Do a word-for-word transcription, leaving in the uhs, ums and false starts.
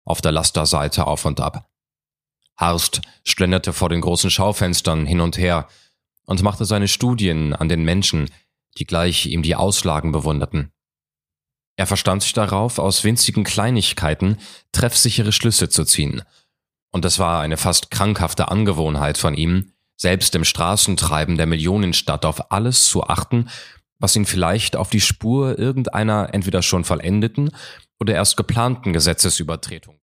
auf der Lasterseite auf und ab. Harst schlenderte vor den großen Schaufenstern hin und her und machte seine Studien an den Menschen, die gleich ihm die Auslagen bewunderten. Er verstand sich darauf, aus winzigen Kleinigkeiten treffsichere Schlüsse zu ziehen. Und es war eine fast krankhafte Angewohnheit von ihm, selbst im Straßentreiben der Millionenstadt auf alles zu achten, was ihn vielleicht auf die Spur irgendeiner entweder schon vollendeten oder erst geplanten Gesetzesübertretung